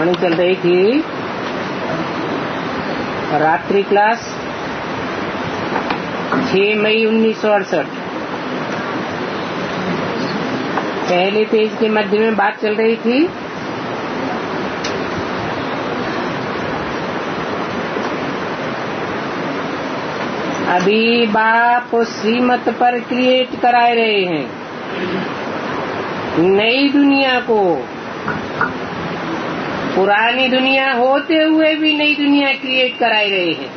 कहानी चल रही थी रात्रि क्लास 6 मई 1968। पहले पेज के मध्य में बात चल रही थी अभी बाप श्रीमत पर क्रिएट कराए रहे हैं नई दुनिया को। पुरानी दुनिया होते हुए भी नई दुनिया क्रिएट कराए रहे हैं।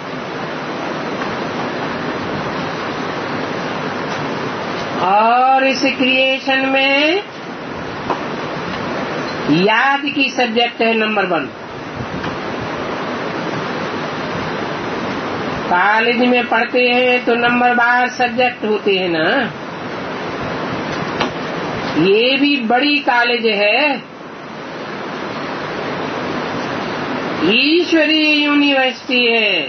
और इस क्रिएशन में याद की सब्जेक्ट है नंबर 1। कॉलेज में पढ़ते हैं तो नंबर बार सब्जेक्ट होते हैं ना। ये भी बड़ी कॉलेज है, ईश्वरीय यूनिवर्सिटी है,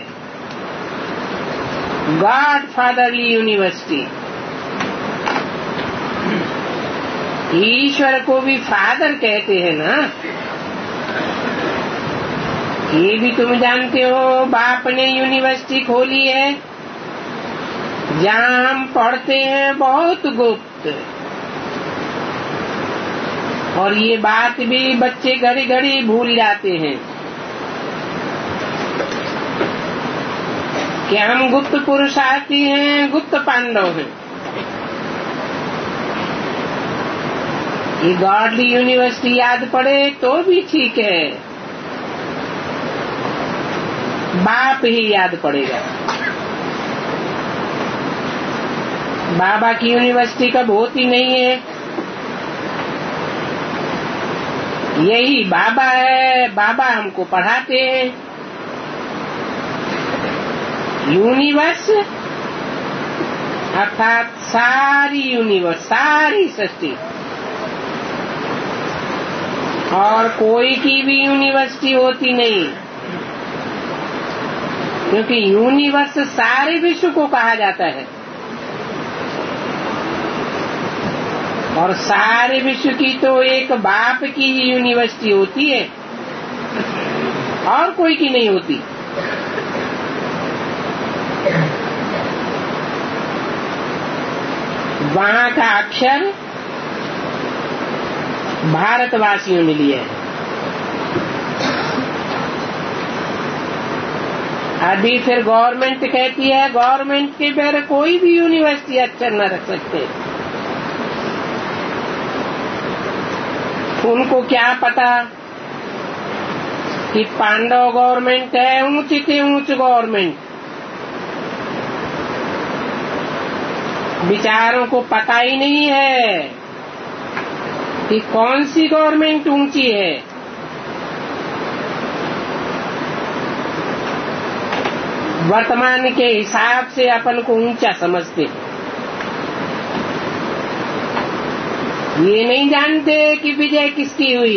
गॉड फादरली यूनिवर्सिटी। ईश्वर को भी फादर कहते हैं ना। ये भी तुम जानते हो, बाप ने यूनिवर्सिटी खोली है जहाँ हम पढ़ते हैं बहुत गुप्त। और ये बात भी बच्चे घड़ी घड़ी भूल जाते हैं कि हम गुप्त पुरुषार्थी हैं, गुप्त पांडव हैं। ये गॉडली यूनिवर्सिटी याद पड़े तो भी ठीक है, बाप ही याद पड़ेगा। बाबा की यूनिवर्सिटी कब होती नहीं है। यही बाबा है, बाबा हमको पढ़ाते हैं। यूनिवर्स अर्थात सारी यूनिवर्स, सारी सृष्टि। और कोई की भी यूनिवर्सिटी होती नहीं, क्योंकि यूनिवर्स सारे विश्व को कहा जाता है। और सारे विश्व की तो एक बाप की ही यूनिवर्सिटी होती है, और कोई की नहीं होती। वहाँ का अक्षर भारतवासियों ने लिया है। अभी फिर गवर्नमेंट कहती है गवर्नमेंट के बगैर कोई भी यूनिवर्सिटी अक्षर न रख सकते। उनको क्या पता कि पांडव गवर्नमेंट है, ऊंच से ऊंच गवर्नमेंट। विचारों को पता ही नहीं है कि कौन सी गवर्नमेंट ऊंची है। वर्तमान के हिसाब से अपन को ऊंचा समझते, ये नहीं जानते कि विजय किसकी हुई।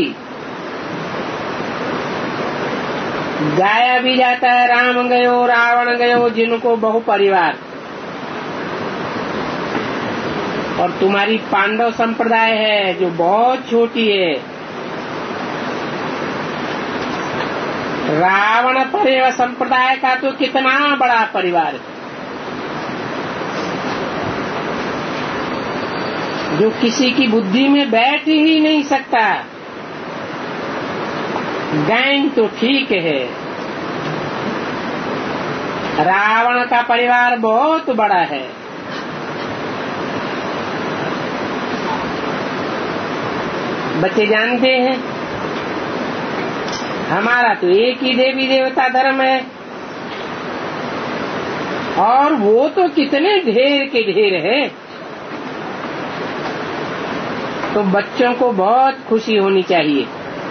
गाया भी जाता है राम गयो रावण गयो जिनको बहु परिवार। और तुम्हारी पांडव संप्रदाय है जो बहुत छोटी है। रावण परिवार संप्रदाय का तो कितना बड़ा परिवार है, जो किसी की बुद्धि में बैठ ही नहीं सकता। गैंग तो ठीक है, रावण का परिवार बहुत बड़ा है। बच्चे जानते हैं हमारा तो एक ही देवी देवता धर्म है, और वो तो कितने ढेर के ढेर है। तो बच्चों को बहुत खुशी होनी चाहिए।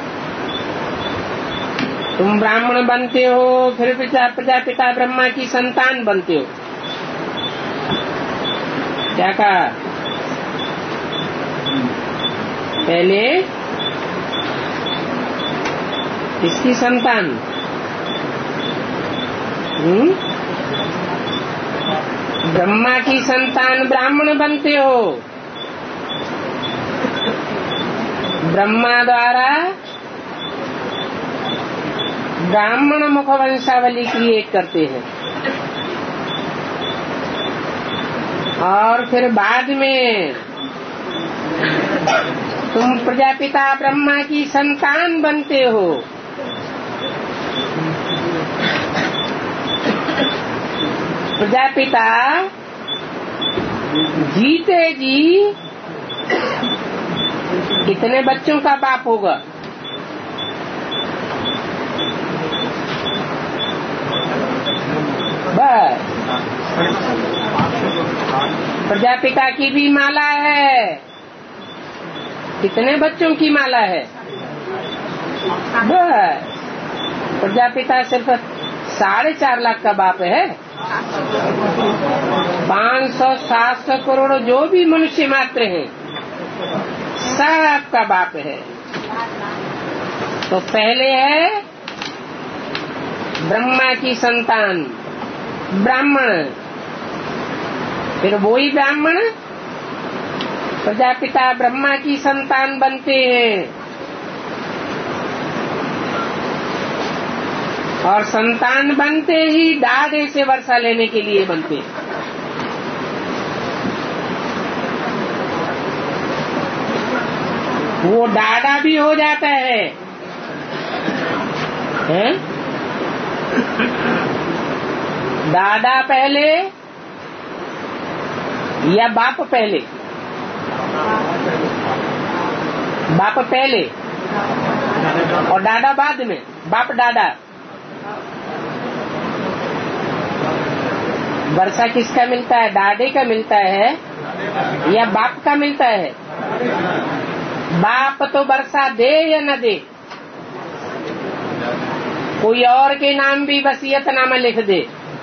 तुम ब्राह्मण बनते हो, फिर प्रजापिता ब्रह्मा की संतान बनते हो। क्या कहा पहले? किसकी संतान? ब्रह्मा की संतान ब्राह्मण बनते हो। ब्रह्मा द्वारा ब्राह्मण मुख वंशावली क्रिएट करते हैं और फिर बाद में तुम प्रजापिता ब्रह्मा की संतान बनते हो। प्रजापिता जीते जी कितने बच्चों का बाप होगा? बस प्रजापिता की भी माला है। कितने बच्चों की माला है? बस प्रजापिता सिर्फ 4.5 लाख का बाप है। 500-700 करोड़ जो भी मनुष्य मात्र हैं सब आपका बाप है। तो पहले है ब्रह्मा की संतान ब्राह्मण, फिर वही ब्राह्मण प्रजापिता ब्रह्मा की संतान बनते हैं और संतान बनते ही दाढ़े से वर्षा लेने के लिए बनते हैं। वो डाढ़ा भी हो जाता है, हैं? दादा पहले या बाप पहले? बाप पहले और दादा बाद में। बाप दादा। वर्षा किसका मिलता है? दादे का मिलता है या बाप का मिलता है? बाप तो वर्षा दे या न दे, कोई और के नाम भी वसीयतनामा लिख दे,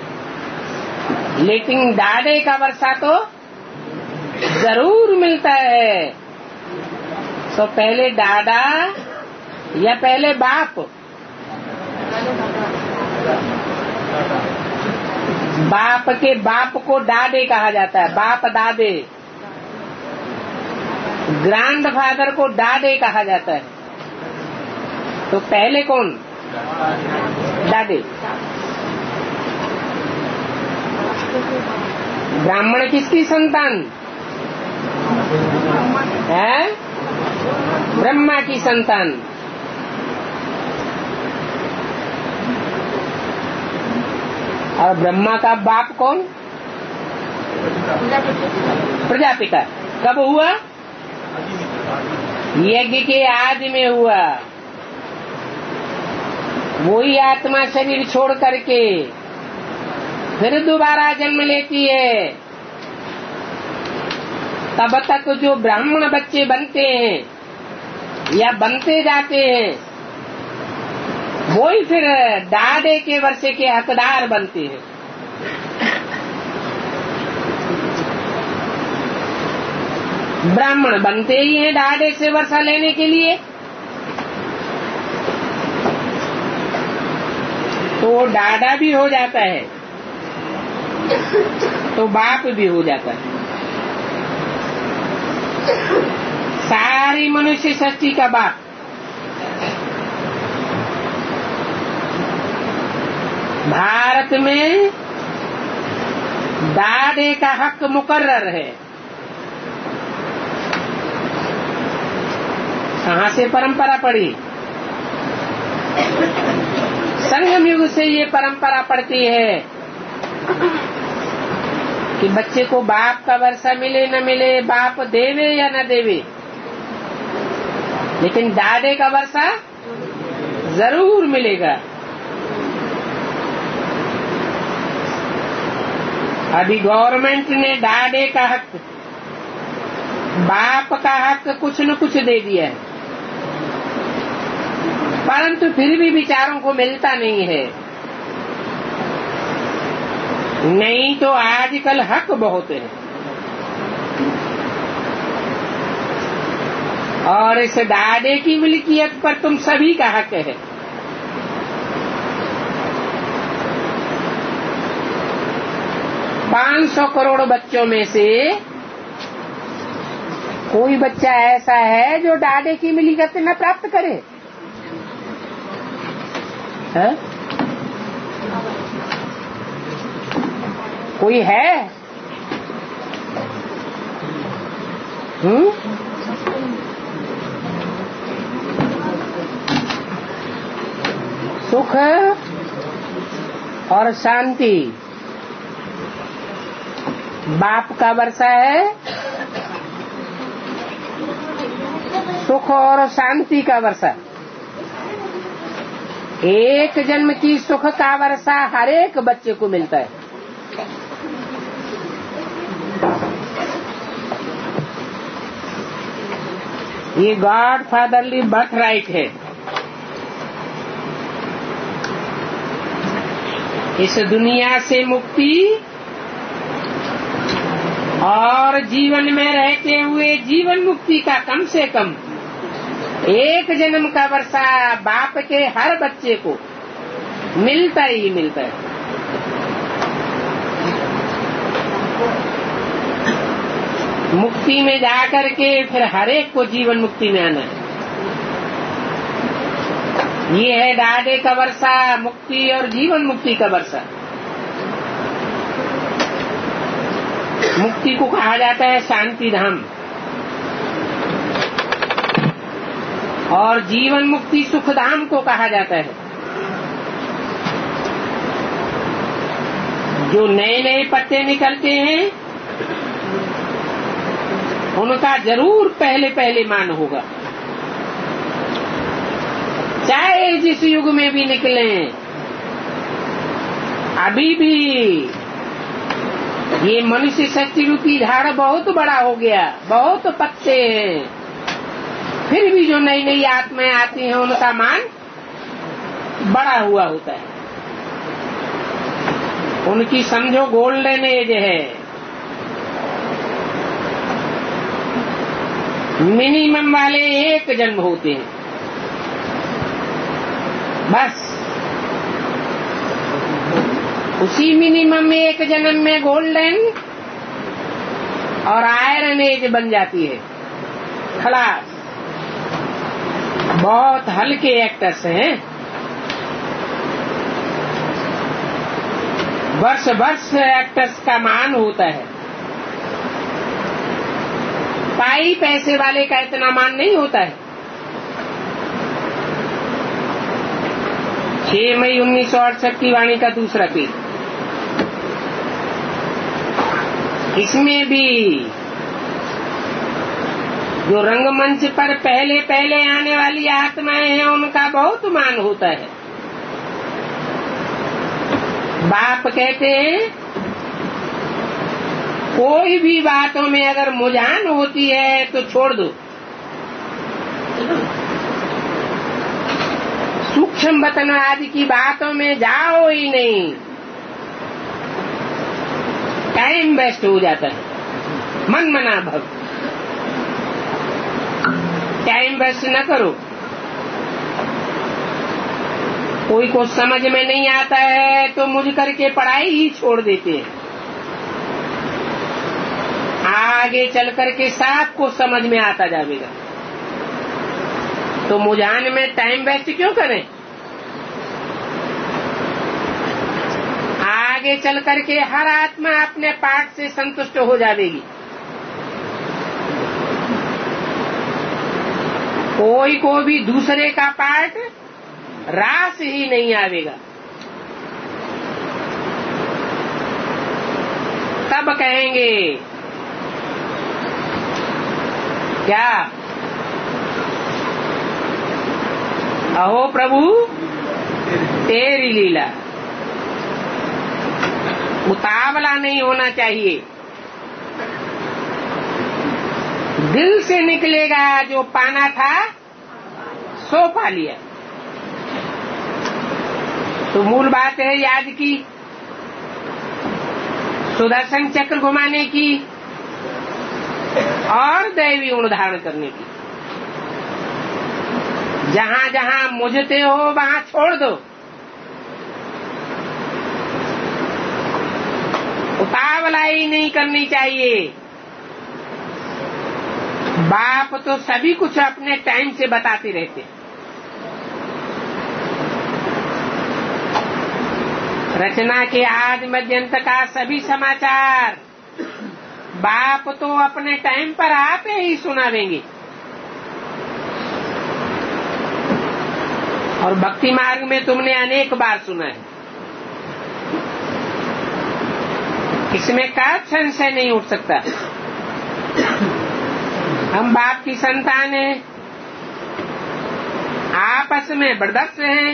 लेकिन दादे का वर्षा तो जरूर मिलता है। तो पहले दादा या पहले बाप? बाप के बाप को दादे कहा जाता है, बाप दादे। ग्रैंड फादर को दादे कहा जाता है। तो पहले कौन? दादे। ब्राह्मण किसकी संतान है? ब्रह्मा की संतान। और ब्रह्मा का बाप कौन? प्रजापिता। कब हुआ? यज्ञ के आदि में हुआ। वही आत्मा शरीर छोड़ करके फिर दोबारा जन्म लेती है। तब तक जो ब्राह्मण बच्चे बनते हैं या बनते जाते हैं वही फिर दादे के वर्षे के हकदार बनते हैं। ब्राह्मण बनते ही हैं दादे से वर्षा लेने के लिए, तो दादा भी हो जाता है तो बाप भी हो जाता है। सारी मनुष्य सृष्टि का बाप। भारत में दादे का हक मुकर्रर है। कहाँ से परंपरा पड़ी? संगम युग से ये परंपरा पड़ती है कि बच्चे को बाप का वर्षा मिले न मिले, बाप देवे या न देवे, लेकिन दादे का वर्षा जरूर मिलेगा। अभी गवर्नमेंट ने दादे का हक, बाप का हक कुछ न कुछ दे दिया है, परंतु फिर भी बेचारों को मिलता नहीं है। नहीं तो आजकल हक बहुत है और इस दादे की मिल्कियत पर तुम सभी का हक है। $500 करोड़ बच्चों में से कोई बच्चा ऐसा है जो दादे की मिल्कियत न प्राप्त करे? है? कोई है? सुख और शांति बाप का वर्षा है, सुख और शांति का वर्षा। एक जन्म की सुख का वर्षा हर एक बच्चे को मिलता है। ये गॉड फादरली बर्थ राइट है। इस दुनिया से मुक्ति और जीवन में रहते हुए जीवन मुक्ति का कम से कम एक जन्म का वर्षा बाप के हर बच्चे को मिलता ही मिलता है। मुक्ति में जाकर के फिर हर एक को जीवन मुक्ति में आना है। ये है डाडे का वर्षा, मुक्ति और जीवन मुक्ति का वर्षा। मुक्ति को कहा जाता है शांति धाम और जीवन मुक्ति सुख धाम को कहा जाता है। जो नए नए पत्ते निकलते हैं उनका जरूर पहले पहले मान होगा, चाहे जिस युग में भी निकले। अभी भी ये मनुष्य शक्ति रूपी झाड़ बहुत बड़ा हो गया, बहुत पत्ते हैं, फिर भी जो नई नई आत्माएं आती हैं उनका मान बड़ा हुआ होता है। उनकी समझो गोल्डन एज है। मिनिमम वाले एक जन्म होते हैं बस। उसी मिनिमम एक जन्म में गोल्डन और आयरन एज बन जाती है। खलास। बहुत हल्के एक्टर्स हैं। वर्ष वर्ष एक्टर्स का मान होता है। पाई पैसे वाले का इतना मान नहीं होता है। 6 मई 1968 की वाणी का दूसरा पेज। इसमें भी जो रंगमंच पर पहले पहले आने वाली आत्माएं हैं उनका बहुत मान होता है। बाप कहते हैं कोई भी बातों में अगर मुझान होती है तो छोड़ दो। सूक्ष्म वतन आदि की बातों में जाओ ही नहीं, टाइम वेस्ट हो जाता है। मन मना भव, टाइम वेस्ट न करो। कोई को समझ में नहीं आता है तो मुझ करके पढ़ाई ही छोड़ देते हैं। आगे चल करके सबको समझ में आता जाएगा, तो मुझान में टाइम वेस्ट क्यों करें। आगे चल करके हर आत्मा अपने पाठ से संतुष्ट हो जाएगी। कोई को भी दूसरे का पाठ रास ही नहीं आवेगा। तब कहेंगे क्या, अहो प्रभु तेरी लीला। उतावला नहीं होना चाहिए। दिल से निकलेगा, जो पाना था सो पा लिया। तो मूल बात है याद की, सुदर्शन चक्र घुमाने की और दैवी गुण धारण करने की। जहाँ जहाँ मुझते हो वहाँ छोड़ दो। उतावलाई नहीं करनी चाहिए। बाप तो सभी कुछ अपने टाइम से बताते रहते। रचना के आदि मध्यंत का सभी समाचार बाप तो अपने टाइम पर आपे ही सुना देंगे। और भक्ति मार्ग में तुमने अनेक बार सुना है, इसमें का संशय नहीं उठ सकता। हम बाप की संतान हैं, आपस में बर्दस्त हैं,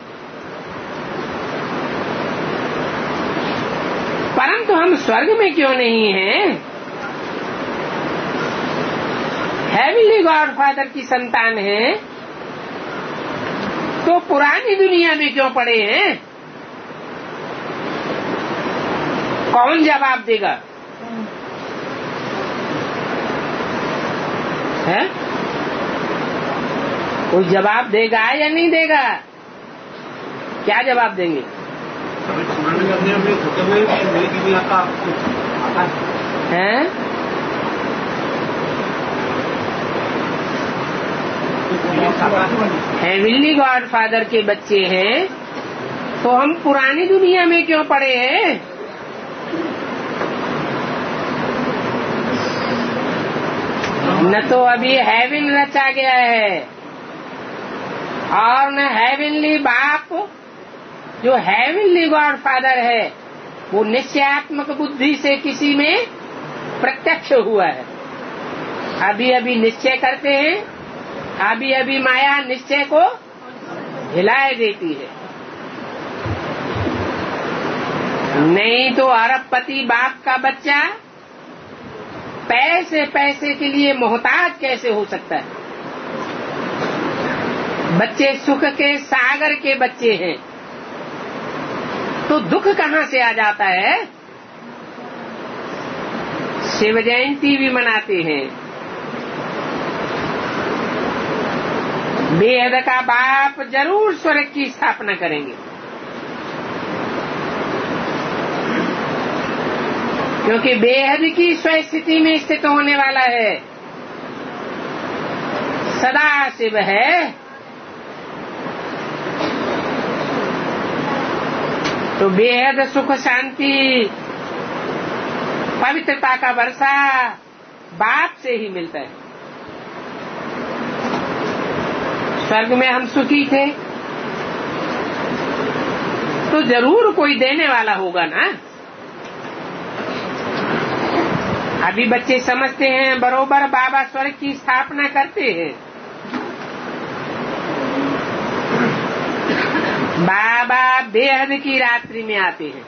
परंतु हम स्वर्ग में क्यों नहीं हैं? हेवनली गॉड फादर की संतान हैं, तो पुरानी दुनिया में क्यों पड़े हैं? कौन जवाब देगा? है? कोई जवाब देगा या नहीं देगा? क्या जवाब देंगे? हैं? हेवनली गॉड फादर के बच्चे हैं, तो हम पुरानी दुनिया में क्यों पड़े हैं? न तो अभी हेवन रचा गया है, और न हेवनली बाप जो हेवनली गॉड फादर है वो निश्चयात्मक बुद्धि से किसी में प्रत्यक्ष हुआ है। अभी अभी निश्चय करते हैं, अभी अभी माया निश्चय को हिलाए देती है। नहीं तो अरबपति बाप का बच्चा पैसे के लिए मोहताज कैसे हो सकता है? बच्चे सुख के सागर के बच्चे हैं, तो दुख कहाँ से आ जाता है? शिव जयंती भी मनाते हैं, बेहद का बाप जरूर स्वर्ग की स्थापना करेंगे, क्योंकि बेहद की स्वस्थिति में स्थित होने वाला है। सदा शिव है, तो बेहद सुख शांति पवित्रता का वर्षा बाप से ही मिलता है। स्वर्ग में हम सुखी थे, तो जरूर कोई देने वाला होगा ना। अभी बच्चे समझते हैं बरोबर बाबा स्वर्ग की स्थापना करते हैं। बाबा बेहद की रात्रि में आते हैं,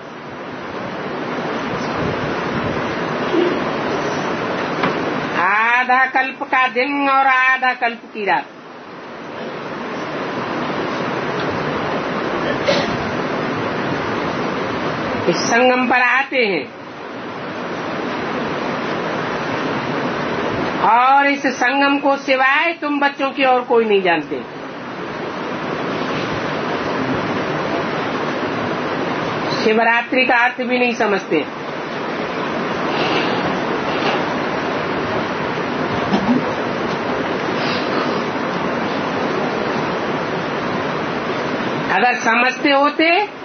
आधा कल्प का दिन और आधा कल्प की रात। इस संगम पर आते हैं और इस संगम को सिवाय तुम बच्चों की और कोई नहीं जानते। शिवरात्रि का अर्थ भी नहीं समझते। अगर समझते होते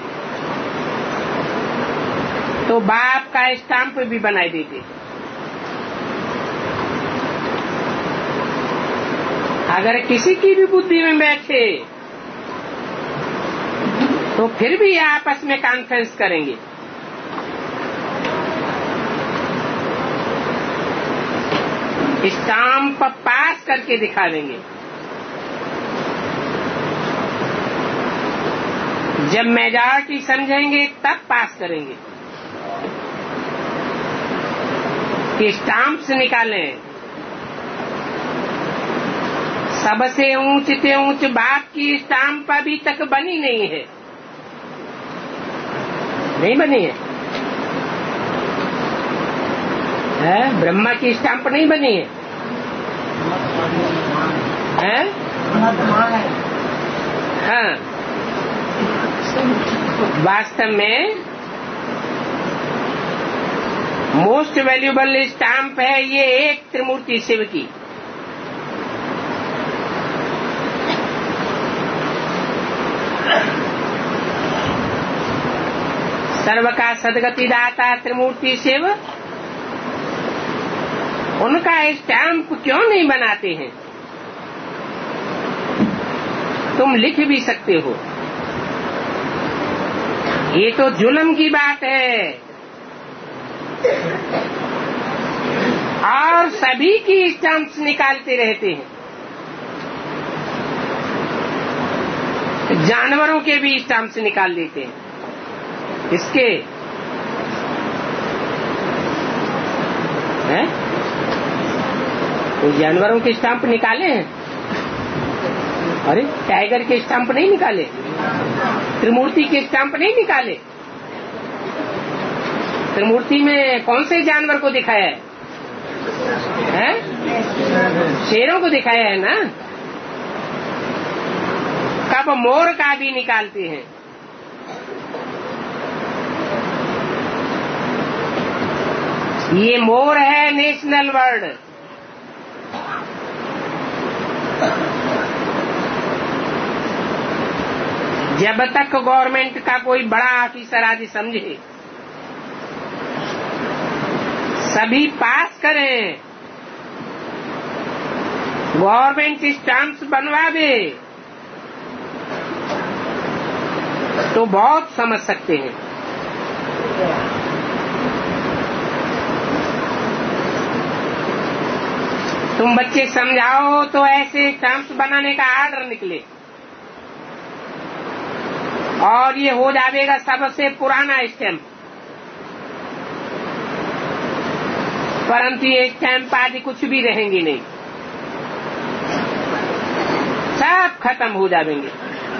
तो बाप का स्टाम्प भी बनाई देते। अगर किसी की भी बुद्धि में बैठे तो फिर भी आपस में कॉन्फ्रेंस करेंगे। स्टाम्प पास करके दिखा देंगे। जब मेजॉरिटी समझेंगे तब पास करेंगे कि स्टाम्प्स निकालें। सबसे ऊंच से ऊंच बाप की स्टाम्प अभी तक बनी नहीं है, नहीं बनी है? ब्रह्मा की स्टाम्प नहीं बनी है? हाँ, वास्तव में मोस्ट वैल्यूबल स्टाम्प है ये एक त्रिमूर्ति शिव की। सर्व का सदगति दाता त्रिमूर्ति शिव, उनका स्टैंप क्यों नहीं बनाते हैं? तुम लिख भी सकते हो। ये तो जुल्म की बात है। और सभी की स्टैंप्स निकालते रहते हैं, जानवरों के भी स्टैंप्स निकाल लेते हैं। इसके हैं? तो जानवरों के स्टैंप निकाले हैं? अरे टाइगर के स्टैंप नहीं निकाले, त्रिमूर्ति के स्टैंप नहीं निकाले। त्रिमूर्ति में कौन से जानवर को दिखाया है? शेरों को दिखाया है ना। कब मोर का भी निकालते हैं। ये मोर है नेशनल बर्ड। जब तक गवर्नमेंट का कोई बड़ा ऑफिसर आदि समझे, सभी पास करें, गवर्नमेंट स्टैंप्स बनवा दे, तो बहुत समझ सकते हैं। तुम बच्चे समझाओ तो ऐसे स्टैंप्स बनाने का आर्डर निकले और ये हो जाएगा सबसे पुराना स्टैंप। परंतु ये स्टैंप आदि कुछ भी रहेंगे नहीं, सब खत्म हो जाएंगे।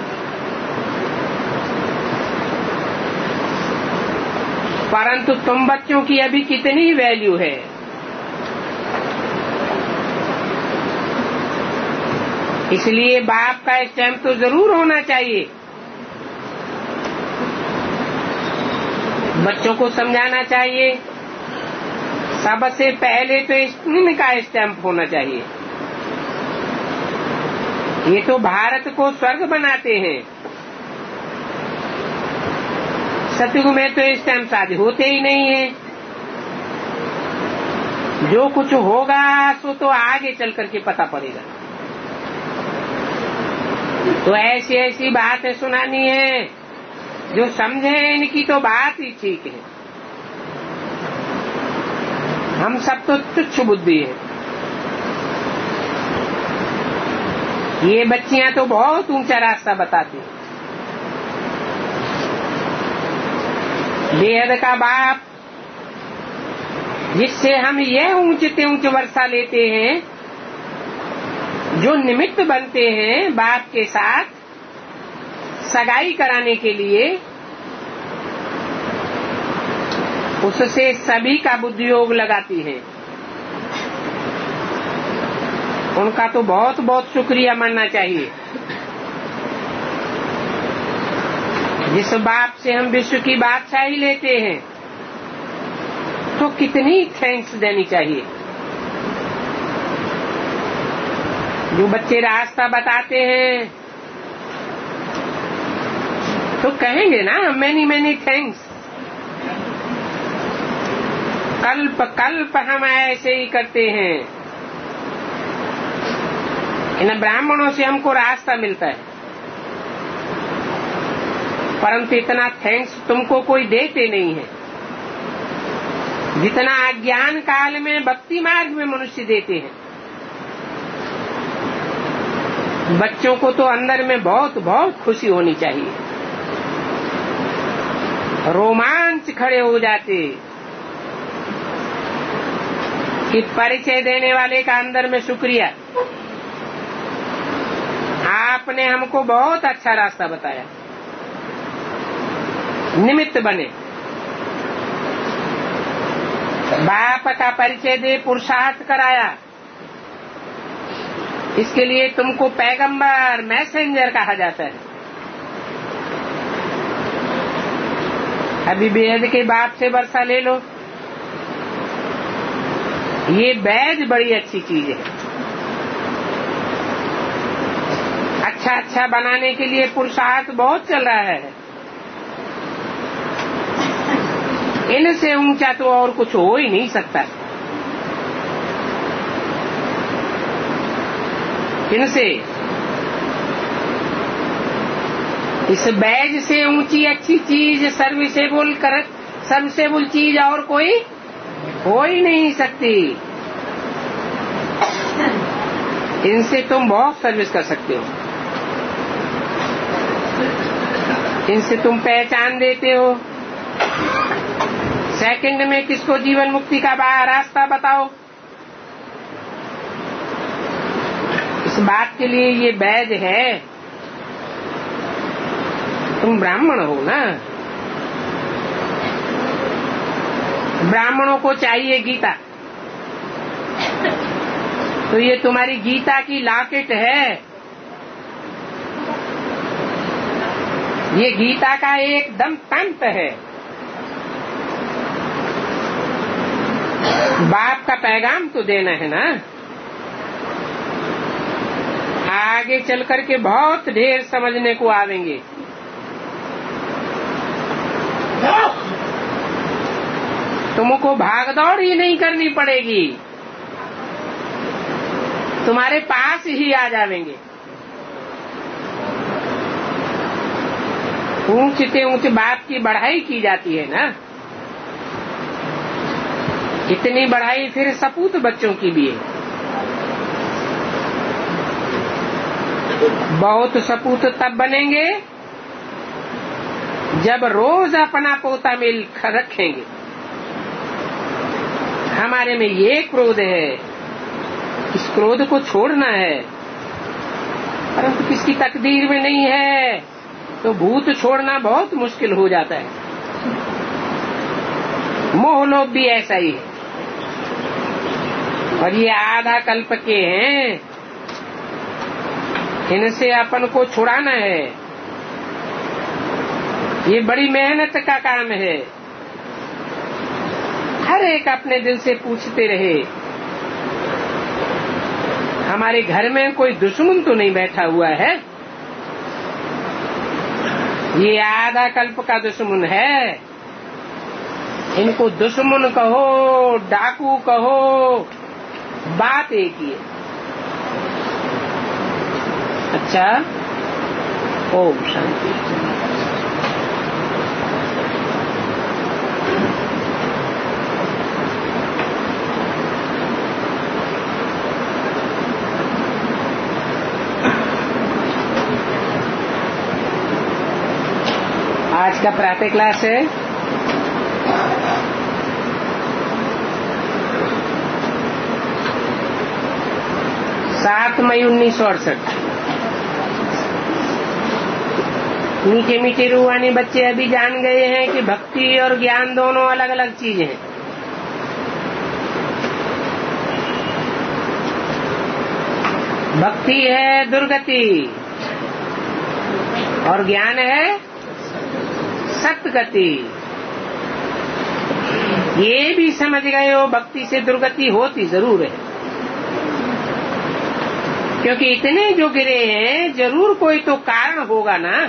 परंतु तुम बच्चों की अभी कितनी वैल्यू है। इसलिए बाप का स्टैंप तो जरूर होना चाहिए। बच्चों को समझाना चाहिए, सबसे पहले तो इनका स्टैंप होना चाहिए। ये तो भारत को स्वर्ग बनाते हैं। सतयुग में तो स्टैंप आदि होते ही नहीं है। जो कुछ होगा सो तो आगे चल करके पता पड़ेगा। तो ऐसी ऐसी बातें सुनानी है, जो समझे इनकी तो बात ही ठीक है। हम सब तो तुच्छ बुद्धि है। ये बच्चियां तो बहुत ऊंचा रास्ता बताती हैं। बेहद का बाप, जिससे हम यह ऊंचे ऊंचे वर्षा लेते हैं, जो निमित्त बनते हैं बाप के साथ सगाई कराने के लिए, उससे सभी का बुद्धि योग लगाती है। उनका तो बहुत बहुत शुक्रिया मानना चाहिए। जिस बाप से हम विश्व की बादशाही लेते हैं, तो कितनी थैंक्स देनी चाहिए। जो बच्चे रास्ता बताते हैं तो कहेंगे ना मैनी मैनी थैंक्स। कल्प कल्प हम ऐसे ही करते हैं। इन ब्राह्मणों से हमको रास्ता मिलता है, परंतु इतना थैंक्स तुमको कोई देते नहीं है जितना अज्ञान काल में भक्ति मार्ग में मनुष्य देते हैं। बच्चों को तो अंदर में बहुत बहुत खुशी होनी चाहिए, रोमांच खड़े हो जाते कि परिचय देने वाले का अंदर में शुक्रिया, आपने हमको बहुत अच्छा रास्ता बताया, निमित्त बने। बाप का परिचय दे पुरुषार्थ कराया, इसके लिए तुमको पैगंबर मैसेंजर कहा जाता है। अभी वेद के बाप से वर्षा ले लो, ये बैज बड़ी अच्छी चीज है। अच्छा अच्छा बनाने के लिए पुरुषार्थ बहुत चल रहा है। इनसे ऊंचा तो और कुछ हो ही नहीं सकता। इनसे, इस बैज से ऊंची अच्छी चीज, सर्विसेबल चीज और कोई हो ही नहीं सकती। इनसे तुम बहुत सर्विस कर सकते हो। इनसे तुम पहचान देते हो। सेकंड में किसको जीवन मुक्ति का रास्ता बताओ। इस बात के लिए ये बैज है। तुम ब्राह्मण हो ना, ब्राह्मणों को चाहिए गीता, तो ये तुम्हारी गीता की लॉकेट है। ये गीता का एकदम तंत है। बाप का पैगाम तो देना है ना। आगे चल करके बहुत ढेर समझने को आवेंगे। तुमको भागदौड़ ही नहीं करनी पड़ेगी, तुम्हारे पास ही आ जावेंगे। ऊंचे ऊंचे बाप की बढ़ाई की जाती है ना। इतनी बढ़ाई फिर सपूत बच्चों की भी है। बहुत सपूत तब बनेंगे जब रोज अपना पोता मिल रखेंगे। हमारे में ये क्रोध है, इस क्रोध को छोड़ना है, परंतु किसकी तकदीर में नहीं है तो भूत छोड़ना बहुत मुश्किल हो जाता है। मोह लोभ भी ऐसा ही है, और ये आधा कल्प के हैं। इनसे अपन को छुड़ाना है। ये बड़ी मेहनत का काम है। हर एक अपने दिल से पूछते रहे, हमारे घर में कोई दुश्मन तो नहीं बैठा हुआ है। ये आधा कल्प का दुश्मन है। इनको दुश्मन कहो, डाकू कहो, बात एक ही है। अच्छा, ओम शांति। आज का प्रातः क्लास है 7 मई 1968। मीठे मीठे रूहानी बच्चे अभी जान गए हैं कि भक्ति और ज्ञान दोनों अलग अलग चीजें हैं। भक्ति है दुर्गति और ज्ञान है सतगति। ये भी समझ गए हो, भक्ति से दुर्गति होती जरूर है, क्योंकि इतने जो गिरे हैं जरूर कोई तो कारण होगा ना।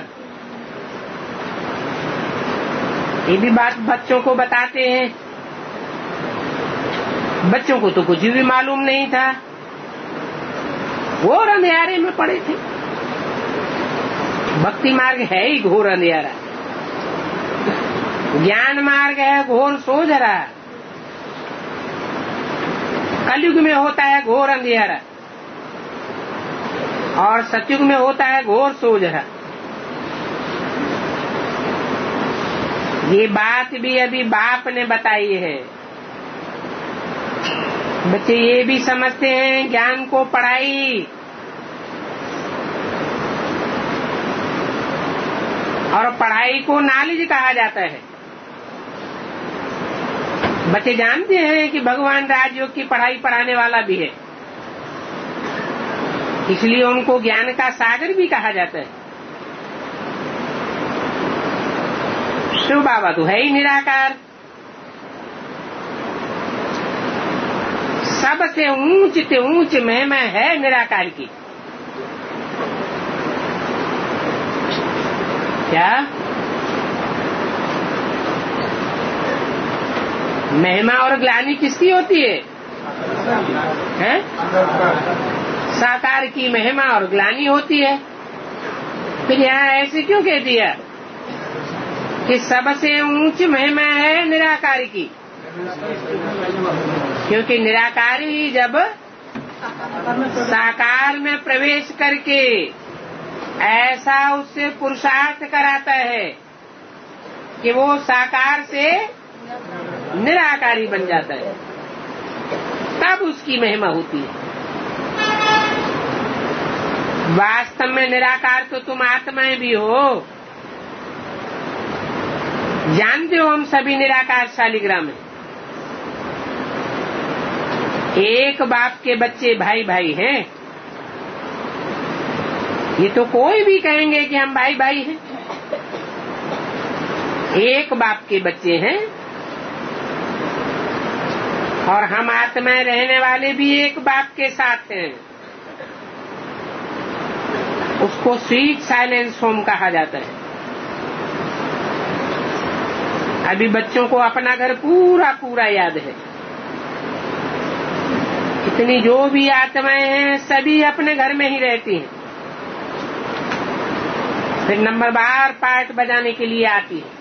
ये भी बात बच्चों को बताते हैं। बच्चों को तो कुछ भी मालूम नहीं था, घोर अंधेरे में पड़े थे। भक्ति मार्ग है ही घोर अंधेरा, ज्ञान मार्ग है घोर सोझरा। कलयुग में होता है घोर अंधेरा और सतयुग में होता है घोर सोझरा। ये बात भी अभी बाप ने बताई है। बच्चे ये भी समझते हैं ज्ञान को पढ़ाई और पढ़ाई को नॉलेज कहा जाता है। बच्चे जानते हैं कि भगवान राजयोग की पढ़ाई पढ़ाने वाला भी है, इसलिए उनको ज्ञान का सागर भी कहा जाता है। शिव बाबा तो है ही निराकार, सबसे ऊंच से ऊंच महिमा है निराकार की। क्या महिमा और ग्लानि किसकी होती है? हैं? साकार की महिमा और ग्लानि होती है। फिर यहाँ ऐसे क्यों कह दिया कि सबसे ऊंची महिमा है निराकार की? क्योंकि निराकारी जब साकार में प्रवेश करके ऐसा उससे पुरुषार्थ कराता है कि वो साकार से निराकारी बन जाता है, तब उसकी महिमा होती है। वास्तव में निराकार तो तुम आत्माएं भी हो। जानते हो हम सभी निराकार शालिग्राम हैं। एक बाप के बच्चे भाई भाई हैं। ये तो कोई भी कहेंगे कि हम भाई भाई हैं। एक बाप के बच्चे हैं और हम आत्माएं रहने वाले भी एक बाप के साथ हैं। उसको स्वीट साइलेंस होम कहा जाता है। अभी बच्चों को अपना घर पूरा पूरा याद है। इतनी जो भी आत्माएं हैं सभी अपने घर में ही रहती हैं। फिर नंबरवार पार्ट बजाने के लिए आती है।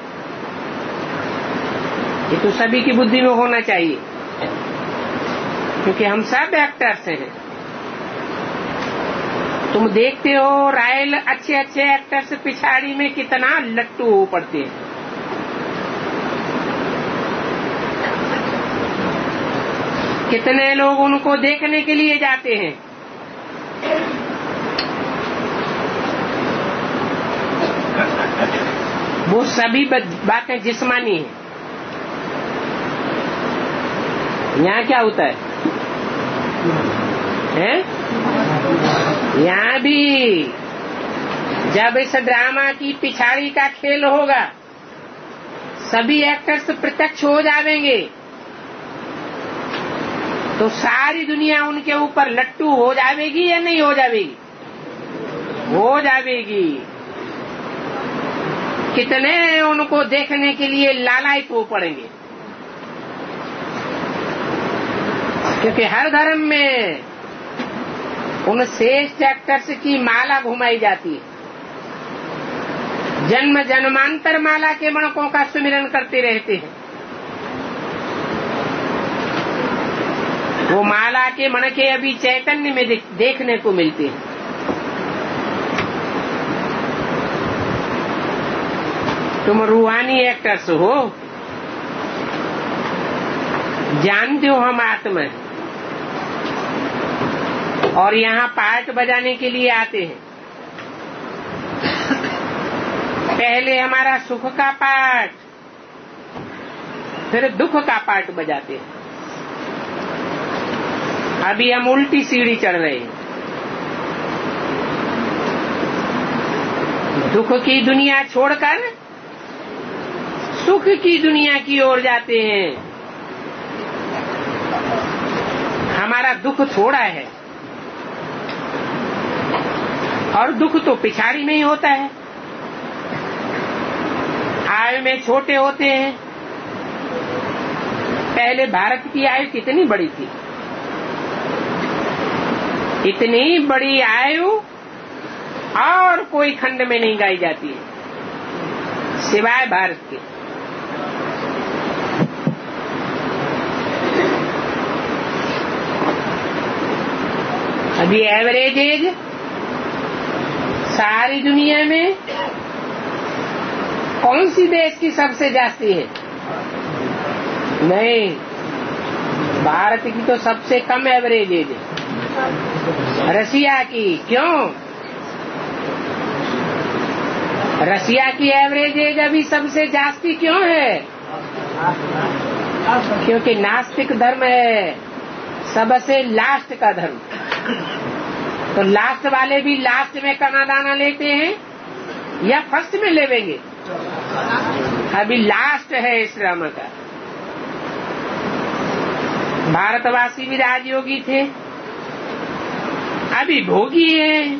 ये तो सभी की बुद्धि में होना चाहिए, क्योंकि हम सब एक्टर्स हैं। तुम देखते हो रायल अच्छे अच्छे एक्टर्स पिछाड़ी में कितना लट्टू हो पड़ते हैं। कितने लोग उनको देखने के लिए जाते हैं। वो सभी बातें जिस्मानी हैं। यहाँ क्या होता है? यहाँ भी जब इस ड्रामा की पिछाड़ी का खेल होगा, सभी एक्टर्स प्रत्यक्ष हो जाएंगे, तो सारी दुनिया उनके ऊपर लट्टू हो जाएगी या नहीं हो जाएगी? हो जाएगी। कितने उनको देखने के लिए लालायित हो पड़ेंगे, क्योंकि हर धर्म में उन श्रेष्ठ एक्टर्स की माला घुमाई जाती है। जन्म जन्मांतर माला के मणकों का सुमिरन करते रहते हैं। वो माला के मणके अभी चैतन्य में देखने को मिलते हैं। तुम रूहानी एक्टर्स हो। जानते हो हम आत्मा है और यहाँ पार्ट बजाने के लिए आते हैं। पहले हमारा सुख का पार्ट, फिर दुख का पार्ट बजाते हैं। अभी हम उल्टी सीढ़ी चढ़ रहे हैं। दुख की दुनिया छोड़कर सुख की दुनिया की ओर जाते हैं। हमारा दुख थोड़ा है और दुख तो पिछाड़ी में ही होता है। आयु में छोटे होते हैं। पहले भारत की आयु कितनी बड़ी थी। इतनी बड़ी आयु और कोई खंड में नहीं गाई जाती है सिवाय भारत के। अभी एवरेज एज सारी दुनिया में कौन सी देश की सबसे जास्ती है? नहीं, भारत की तो सबसे कम एवरेज एज है। रसिया की। क्यों? रसिया की एवरेज एज अभी सबसे जास्ती क्यों है? क्योंकि नास्तिक धर्म है, सबसे लास्ट का धर्म। तो लास्ट वाले भी लास्ट में कना दाना लेते हैं या फर्स्ट में लेवेंगे? अभी लास्ट है इस ड्रामा का। भारतवासी भी राजयोगी थे, अभी भोगी है।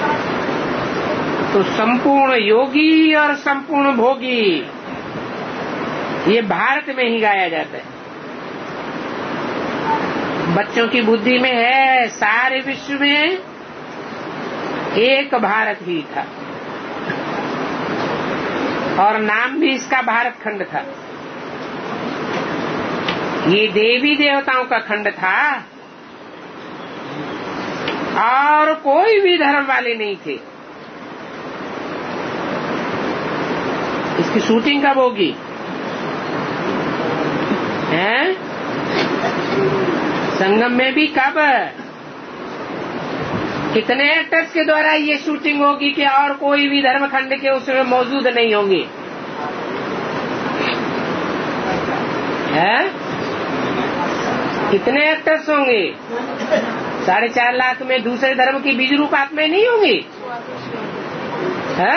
तो संपूर्ण योगी और संपूर्ण भोगी ये भारत में ही गाया जाता है। बच्चों की बुद्धि में है सारे विश्व में एक भारत ही था, और नाम भी इसका भारत खंड था। ये देवी देवताओं का खंड था और कोई भी धर्म वाले नहीं थे। इसकी शूटिंग कब होगी? हैं? संगम में भी कब? कितने एक्टर्स के द्वारा ये शूटिंग होगी कि और कोई भी धर्म खंड के उसमें मौजूद नहीं होंगे? हैं? कितने एक्टर्स होंगे? 4.5 लाख में दूसरे धर्म की बीज रूप आत्माएं नहीं होंगी? है?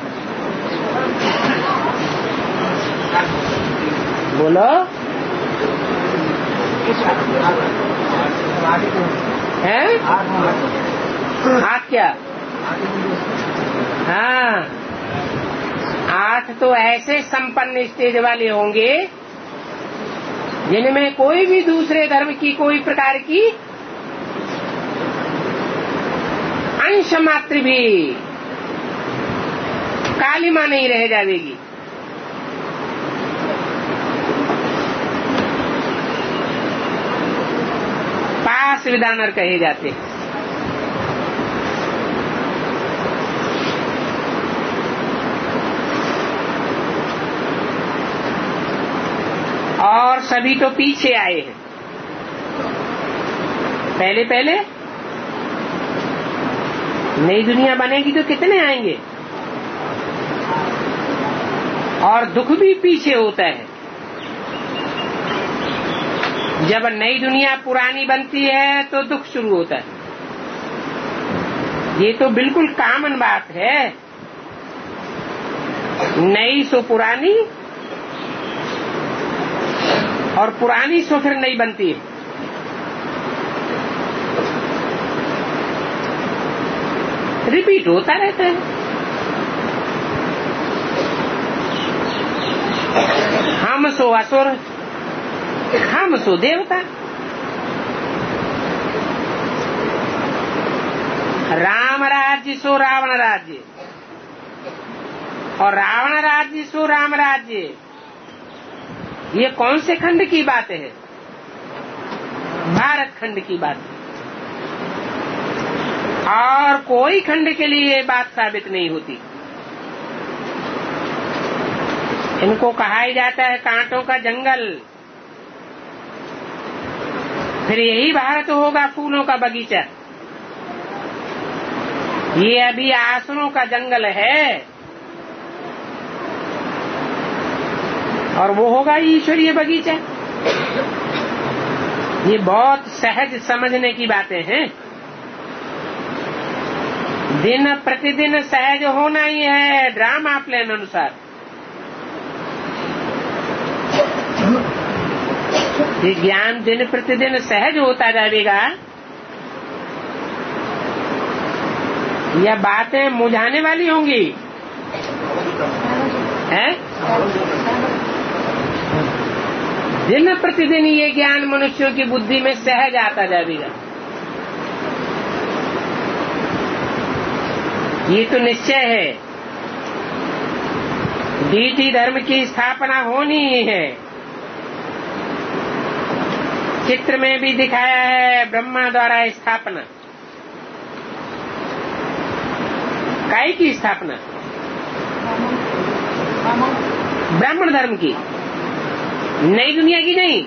बोलो। हैं? 8 क्या? हाँ, 8 तो ऐसे संपन्न स्टेज वाले होंगे जिनमें कोई भी दूसरे धर्म की कोई प्रकार की अंश मात्र भी कालिमा नहीं रह जाएगी। पास विधानर कहे जाते हैं। और सभी तो पीछे आए हैं। पहले पहले नई दुनिया बनेगी तो कितने आएंगे? और दुख भी पीछे होता है। जब नई दुनिया पुरानी बनती है तो दुख शुरू होता है। ये तो बिल्कुल कॉमन बात है। नई सो पुरानी और पुरानी सो फिर नई बनती है। रिपीट होता रहता है। हम सो असुर, हम सो देवता। राम राज्य सो रावण राज्य, और रावण राज्य सो राम राज्य। ये कौन से खंड की बात है? भारत खंड की बात है। और कोई खंड के लिए ये बात साबित नहीं होती। इनको कहा ही जाता है कांटों का जंगल। फिर यही भारत होगा फूलों का बगीचा। ये अभी आसुरों का जंगल है, और वो होगा ईश्वरीय बगीचा। ये बहुत सहज समझने की बातें हैं। दिन प्रतिदिन सहज होना ही है ड्रामा प्लान अनुसार। ये ज्ञान दिन प्रतिदिन सहज होता जाएगा, या बातें मुझाने वाली होंगी? हैं? दिन प्रतिदिन ये ज्ञान मनुष्यों की बुद्धि में सहज आता जाएगा। ये तो निश्चय है। डीटी धर्म की स्थापना होनी ही है। चित्र में भी दिखाया है ब्रह्मा द्वारा स्थापना। काय की स्थापना? ब्राह्मण धर्म की, नई दुनिया की नहीं।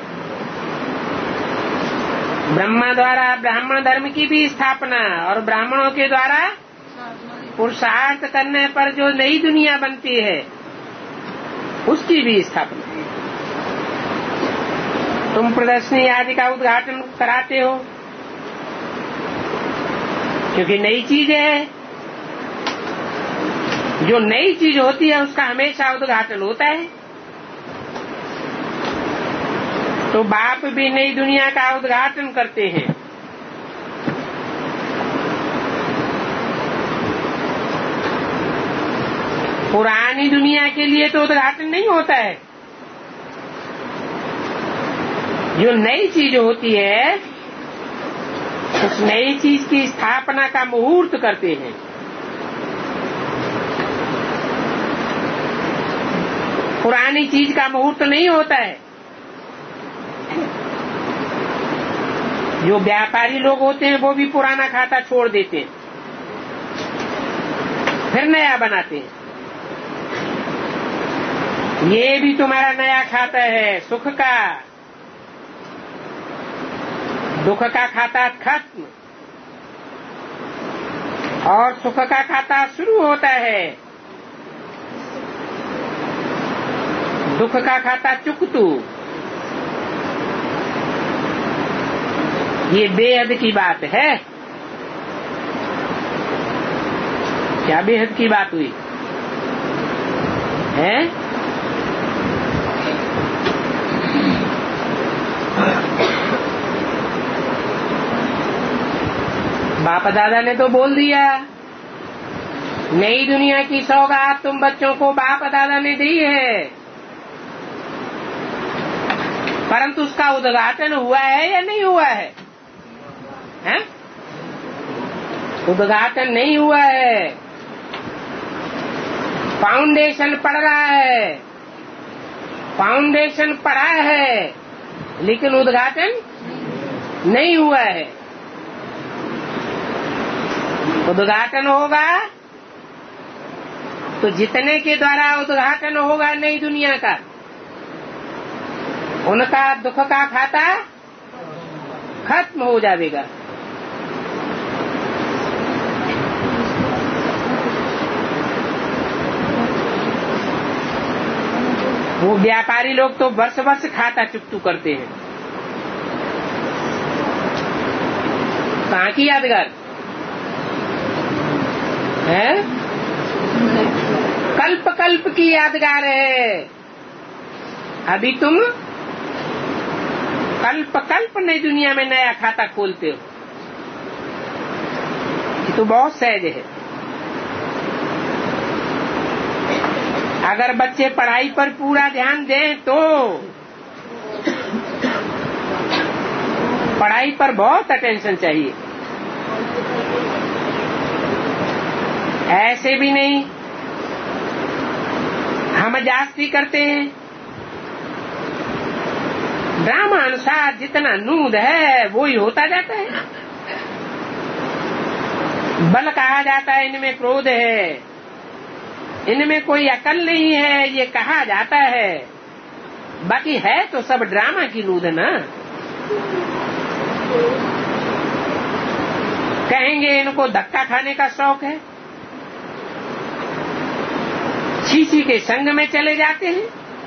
ब्रह्मा द्वारा ब्राह्मण धर्म की भी स्थापना, और ब्राह्मणों के द्वारा पुरुषार्थ करने पर जो नई दुनिया बनती है उसकी भी स्थापना। तुम प्रदर्शनी आदि का उद्घाटन कराते हो क्योंकि नई चीज है। जो नई चीज होती है उसका हमेशा उद्घाटन होता है। तो बाप भी नई दुनिया का उद्घाटन करते हैं। पुरानी दुनिया के लिए तो उद्घाटन नहीं होता है। जो नई चीज होती है उस नई चीज की स्थापना का मुहूर्त करते हैं। पुरानी चीज का मुहूर्त नहीं होता है। जो व्यापारी लोग होते हैं वो भी पुराना खाता छोड़ देते हैं, फिर नया बनाते हैं। ये भी तुम्हारा नया खाता है सुख का। दुख का खाता खत्म और सुख का खाता शुरू होता है। दुख का खाता चुकतू। ये बेहद की बात है। क्या बेहद की बात हुई है? बाप दादा ने तो बोल दिया, नई दुनिया की सौगात तुम बच्चों को बाप दादा ने दी है, परंतु उसका उद्घाटन हुआ है या नहीं हुआ है? हैं? उद्घाटन नहीं हुआ है। फाउंडेशन पड़ रहा है, फाउंडेशन पड़ा है, लेकिन उद्घाटन नहीं हुआ है। उद्घाटन होगा तो जितने के द्वारा उद्घाटन होगा नई दुनिया का, उनका दुख का खाता खत्म हो जाएगा। वो व्यापारी लोग तो वर्ष वर्ष खाता चुकतू करते हैं। कहाँ की यादगार है? कल्प कल्प की यादगार है। अभी तुम कल्प कल्प नई दुनिया में नया खाता खोलते हो। ये तो बहुत सहज है। अगर बच्चे पढ़ाई पर पूरा ध्यान दें तो पढ़ाई पर बहुत अटेंशन चाहिए। ऐसे भी नहीं हम जास्ती करते हैं। ड्रामा अनुसार जितना नूद है वो ही होता जाता है। बल कहा जाता है इनमें क्रोध है, इनमें कोई अकल नहीं है, ये कहा जाता है। बाकी है तो सब ड्रामा की नूद ना। कहेंगे इनको धक्का खाने का शौक है, शीशी के संग में चले जाते हैं।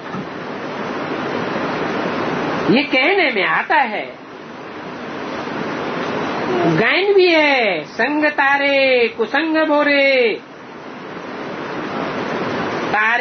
ये कहने में आता है, गायन भी है, संग तारे कुसंग बोरे। तारे